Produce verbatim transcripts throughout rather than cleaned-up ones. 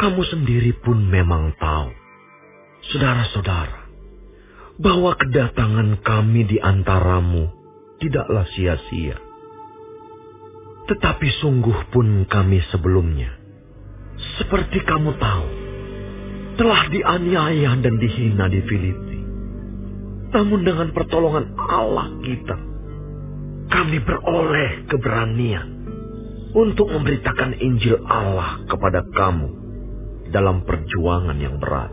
Kamu sendiri pun memang tahu, saudara-saudara, bahwa kedatangan kami di antaramu tidaklah sia-sia. Tetapi sungguh pun kami sebelumnya, seperti kamu tahu, telah dianiaya dan dihina di Filipi. Namun dengan pertolongan Allah kita, kami beroleh keberanian untuk memberitakan Injil Allah kepada kamu dalam perjuangan yang berat.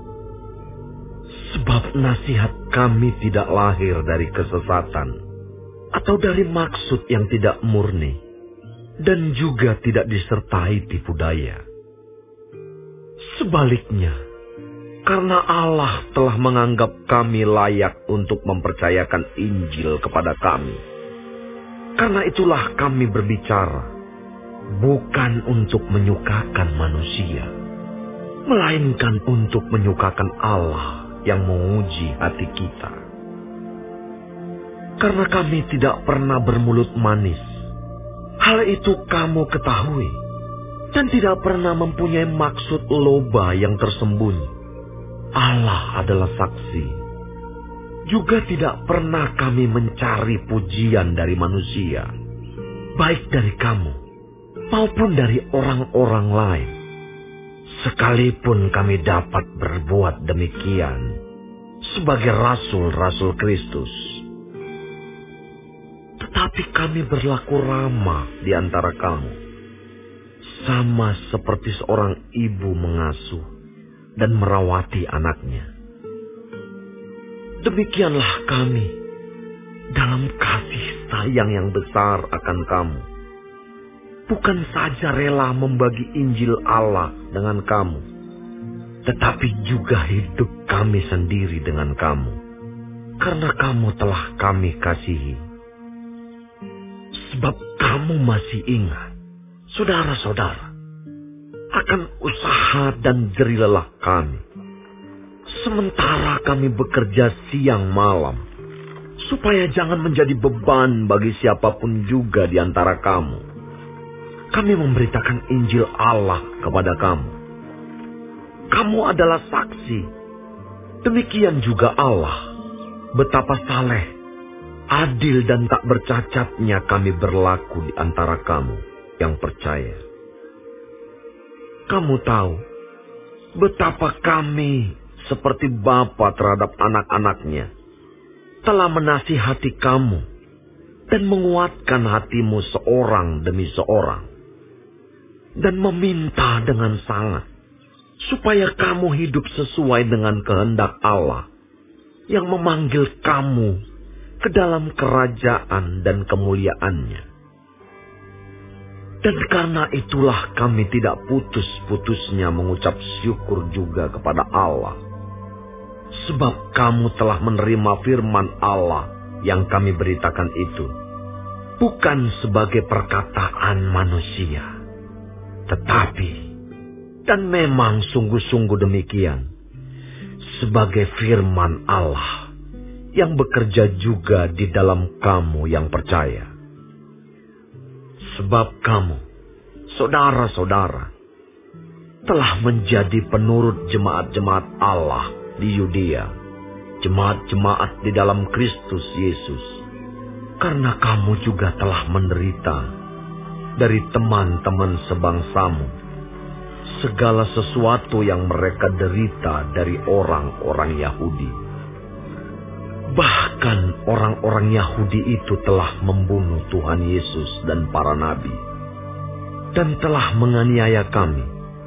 Sebab nasihat kami tidak lahir dari kesesatan atau dari maksud yang tidak murni, dan juga tidak disertai tipu daya. Sebaliknya, karena Allah telah menganggap kami layak untuk mempercayakan Injil kepada kami, karena itulah kami berbicara, bukan untuk menyukakan manusia, melainkan untuk menyukakan Allah yang menguji hati kita. Karena kami tidak pernah bermulut manis, hal itu kamu ketahui, dan tidak pernah mempunyai maksud loba yang tersembunyi. Allah adalah saksi. Juga tidak pernah kami mencari pujian dari manusia, baik dari kamu maupun dari orang-orang lain. Sekalipun kami dapat berbuat demikian sebagai rasul-rasul Kristus. Tetapi kami berlaku ramah di antara kamu, sama seperti seorang ibu mengasuh dan merawati anaknya. Demikianlah kami dalam kasih sayang yang besar akan kamu. Bukan saja rela membagi Injil Allah dengan kamu, tetapi juga hidup kami sendiri dengan kamu, karena kamu telah kami kasihi. Sebab kamu masih ingat, saudara-saudara, akan usaha dan jerih lelah kami, sementara kami bekerja siang malam, supaya jangan menjadi beban bagi siapapun juga di antara kamu. Kami memberitakan Injil Allah kepada kamu. Kamu adalah saksi. Demikian juga Allah, betapa saleh, adil dan tak bercacatnya kami berlaku di antara kamu yang percaya. Kamu tahu betapa kami seperti bapa terhadap anak-anaknya telah menasihati kamu dan menguatkan hatimu seorang demi seorang, dan meminta dengan sangat supaya kamu hidup sesuai dengan kehendak Allah yang memanggil kamu ke dalam kerajaan dan kemuliaannya. Dan karena itulah kami tidak putus-putusnya mengucap syukur juga kepada Allah, sebab kamu telah menerima firman Allah yang kami beritakan itu, bukan sebagai perkataan manusia, tetapi, dan memang sungguh-sungguh demikian, sebagai firman Allah yang bekerja juga di dalam kamu yang percaya. Sebab kamu, saudara-saudara, telah menjadi penurut jemaat-jemaat Allah di Yudea, jemaat-jemaat di dalam Kristus Yesus, karena kamu juga telah menderita dari teman-teman sebangsamu segala sesuatu yang mereka derita dari orang-orang Yahudi. Bahkan orang-orang Yahudi itu telah membunuh Tuhan Yesus dan para nabi, dan telah menganiaya kami.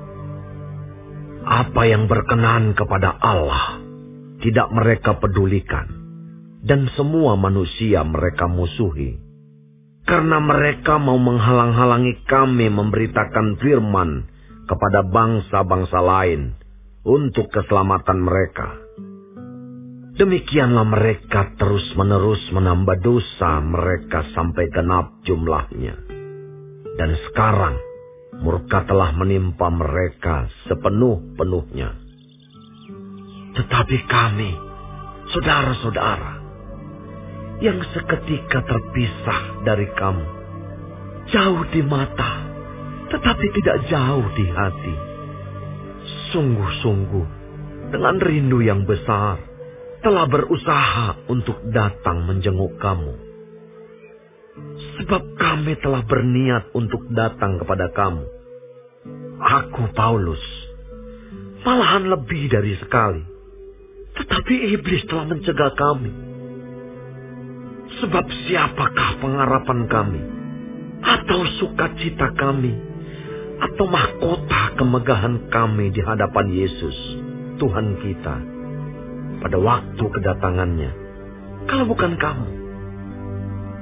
Apa yang berkenan kepada Allah tidak mereka pedulikan, dan semua manusia mereka musuhi. Karena mereka mau menghalang-halangi kami memberitakan firman kepada bangsa-bangsa lain untuk keselamatan mereka. Demikianlah mereka terus-menerus menambah dosa mereka sampai genap jumlahnya. Dan sekarang murka telah menimpa mereka sepenuh-penuhnya. Tetapi kami, saudara-saudara, yang seketika terpisah dari kamu, jauh di mata, tetapi tidak jauh di hati, sungguh-sungguh dengan rindu yang besar telah berusaha untuk datang menjenguk kamu. Sebab kami telah berniat untuk datang kepada kamu. Aku, Paulus, malahan lebih dari sekali. Tetapi iblis telah mencegah kami. Sebab siapakah pengharapan kami, atau sukacita kami, atau mahkota kemegahan kami di hadapan Yesus, Tuhan kita, pada waktu kedatangannya, kalau bukan kamu?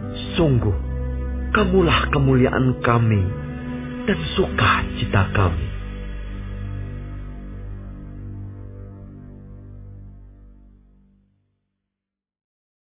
Sungguh, kamulah kemuliaan kami dan sukacita kami.